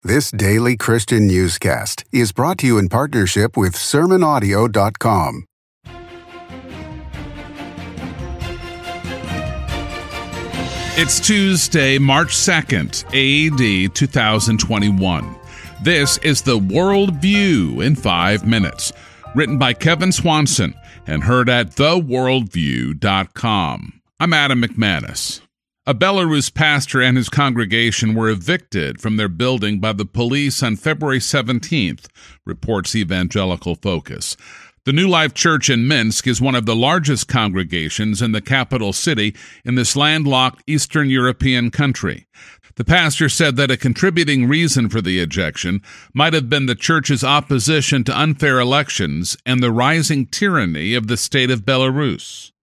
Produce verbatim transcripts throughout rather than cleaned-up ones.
This daily Christian newscast is brought to you in partnership with sermon audio dot com. It's Tuesday, March second, A D two thousand twenty-one. This is the World View in five minutes, written by Kevin Swanson and heard at the world view dot com. I'm Adam McManus. A Belarus pastor and his congregation were evicted from their building by the police on February seventeenth, reports Evangelical Focus. The New Life Church in Minsk is one of the largest congregations in the capital city in this landlocked Eastern European country. The pastor said that a contributing reason for the ejection might have been the church's opposition to unfair elections and the rising tyranny of the state of Belarus.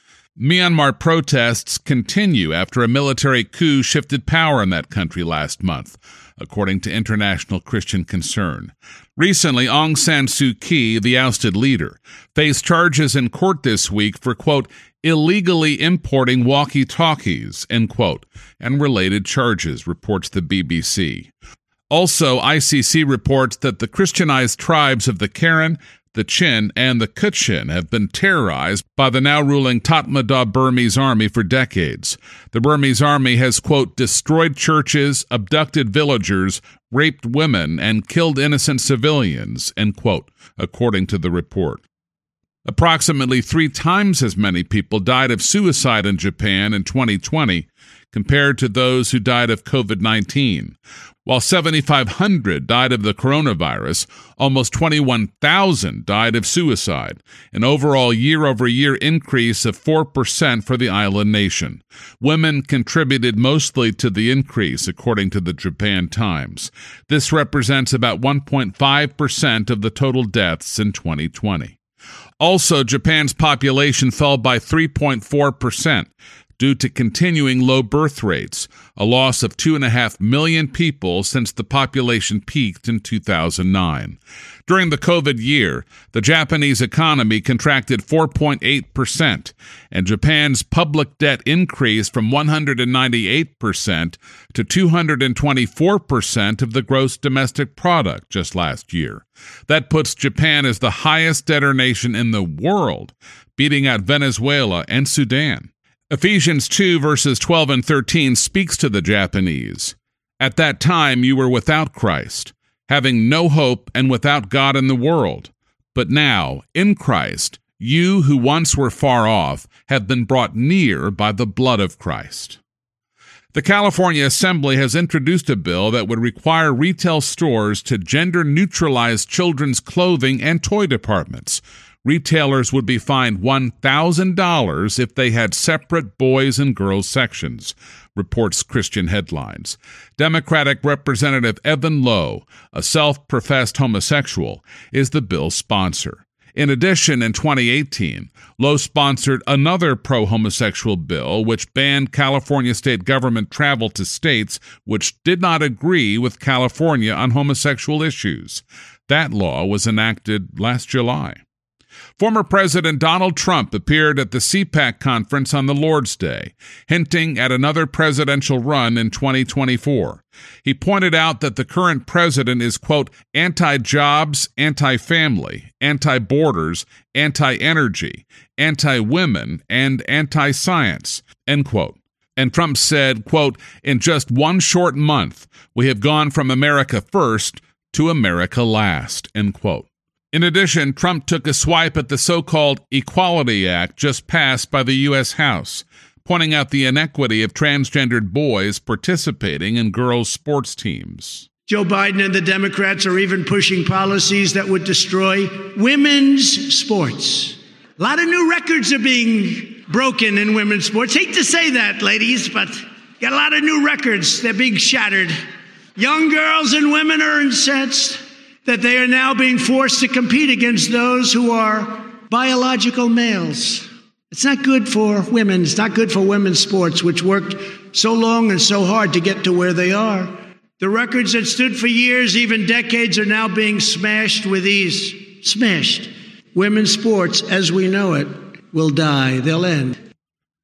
Myanmar protests continue after a military coup shifted power in that country last month, according to International Christian Concern. Recently, Aung San Suu Kyi, the ousted leader, faced charges in court this week for, quote, illegally importing walkie-talkies, end quote, and related charges, reports the B B C. Also, I C C reports that the Christianized tribes of the Karen, the Chin, and the Kutchin have been terrorized by the now-ruling Tatmadaw Burmese army for decades. The Burmese army has, quote, destroyed churches, abducted villagers, raped women, and killed innocent civilians, end quote, according to the report. Approximately three times as many people died of suicide in Japan in twenty twenty compared to those who died of covid nineteen. While seven thousand five hundred died of the coronavirus, almost twenty-one thousand died of suicide, an overall year-over-year increase of four percent for the island nation. Women contributed mostly to the increase, according to the Japan Times. This represents about one point five percent of the total deaths in twenty twenty. Also, Japan's population fell by three point four percent. Due to continuing low birth rates, a loss of two point five million people since the population peaked in two thousand nine. During the COVID year, the Japanese economy contracted four point eight percent, and Japan's public debt increased from one hundred ninety-eight percent to two hundred twenty-four percent of the gross domestic product just last year. That puts Japan as the highest debtor nation in the world, beating out Venezuela and Sudan. Ephesians two, verses twelve and thirteen speaks to the Japanese. At that time you were without Christ, having no hope and without God in the world. But now, in Christ, you who once were far off have been brought near by the blood of Christ. The California Assembly has introduced a bill that would require retail stores to gender-neutralize children's clothing and toy departments. Retailers would be fined one thousand dollars if they had separate boys and girls sections, reports Christian Headlines. Democratic Representative Evan Lowe, a self-professed homosexual, is the bill's sponsor. In addition, in twenty eighteen, Lowe sponsored another pro-homosexual bill which banned California state government travel to states which did not agree with California on homosexual issues. That law was enacted last July. Former President Donald Trump appeared at the CPAC conference on the Lord's Day, hinting at another presidential run in twenty twenty-four. He pointed out that the current president is, quote, anti-jobs, anti-family, anti-borders, anti-energy, anti-women, and anti-science, end quote. And Trump said, quote, in just one short month, we have gone from America first to America last, end quote. In addition, Trump took a swipe at the so-called Equality Act just passed by the U S House, pointing out the inequity of transgendered boys participating in girls' sports teams. Joe Biden and the Democrats are even pushing policies that would destroy women's sports. A lot of new records are being broken in women's sports. Hate to say that, ladies, but got a lot of new records. They're being shattered. Young girls and women are incensed that they are now being forced to compete against those who are biological males. It's not good for women. It's not good for women's sports, which worked so long and so hard to get to where they are. The records that stood for years, even decades, are now being smashed with ease. Smashed. Women's sports, as we know it, will die. They'll end.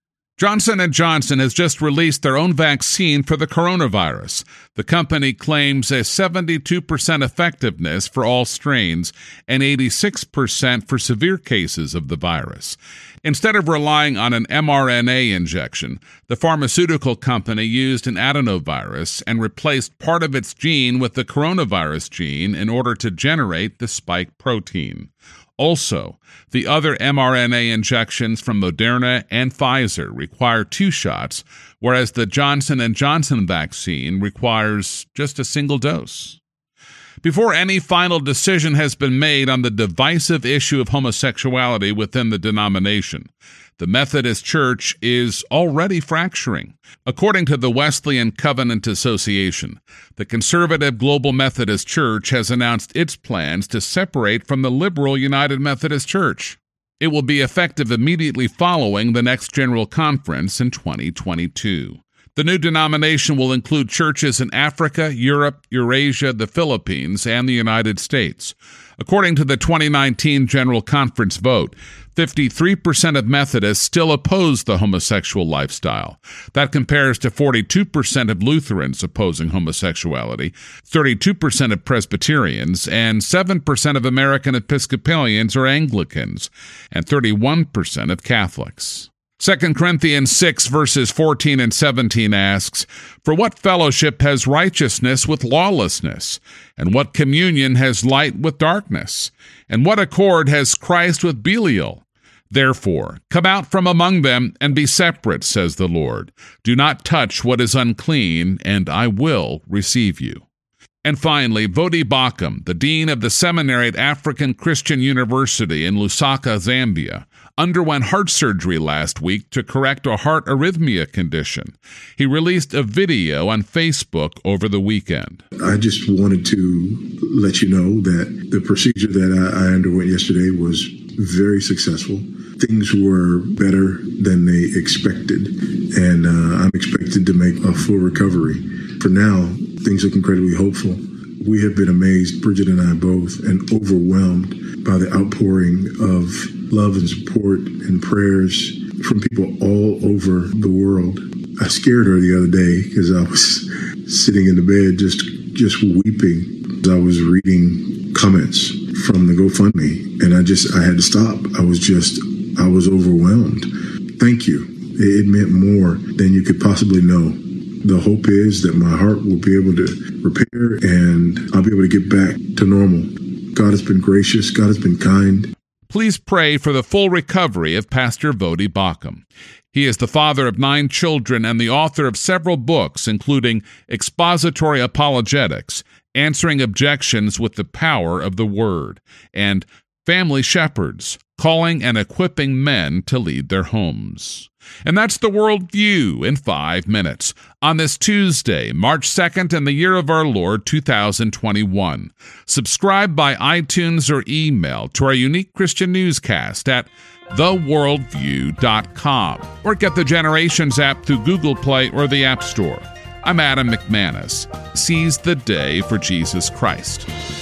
Johnson and Johnson has just released their own vaccine for the coronavirus. The company claims a seventy-two percent effectiveness for all strains and eighty-six percent for severe cases of the virus. Instead of relying on an mRNA injection, the pharmaceutical company used an adenovirus and replaced part of its gene with the coronavirus gene in order to generate the spike protein. Also, the other mRNA injections from Moderna and Pfizer require two shots, whereas the Johnson and Johnson vaccine requires just a single dose. Before any final decision has been made on the divisive issue of homosexuality within the denomination, the Methodist Church is already fracturing. According to the Wesleyan Covenant Association, the conservative Global Methodist Church has announced its plans to separate from the liberal United Methodist Church. It will be effective immediately following the next General Conference in twenty twenty-two. The new denomination will include churches in Africa, Europe, Eurasia, the Philippines, and the United States. According to the twenty nineteen General Conference vote, fifty-three percent of Methodists still oppose the homosexual lifestyle. That compares to forty-two percent of Lutherans opposing homosexuality, thirty-two percent of Presbyterians, and seven percent of American Episcopalians or Anglicans, and thirty-one percent of Catholics. Second Corinthians six, verses fourteen and seventeen asks, "For what fellowship has righteousness with lawlessness? And what communion has light with darkness? And what accord has Christ with Belial? Therefore, come out from among them and be separate, says the Lord. Do not touch what is unclean, and I will receive you." And finally, Vodi Bakum, the dean of the seminary at African Christian University in Lusaka, Zambia, underwent heart surgery last week to correct a heart arrhythmia condition. He released a video on Facebook over the weekend. I just wanted to let you know that the procedure that I underwent yesterday was very successful. Things were better than they expected, and uh, I'm expected to make a full recovery. For now, things look incredibly hopeful. We have been amazed, Bridget and I both, and overwhelmed by the outpouring of love and support and prayers from people all over the world. I scared her the other day because I was sitting in the bed just, just weeping. I was reading comments from the GoFundMe, and I just, I had to stop. I was just, I was overwhelmed. Thank you. It meant more than you could possibly know. The hope is that my heart will be able to repair and I'll be able to get back to normal. God has been gracious. God has been kind. Please pray for the full recovery of Pastor Vodi Bakum. He is the father of nine children and the author of several books, including Expository Apologetics, Answering Objections with the Power of the Word, and Family Shepherds, Calling and Equipping Men to Lead Their Homes. And that's the World View in five minutes on this Tuesday, March second, in the year of our Lord, two thousand twenty-one. Subscribe by iTunes or email to our unique Christian newscast at the world view dot com or get the Generations app through Google Play or the App Store. I'm Adam McManus. Seize the day for Jesus Christ.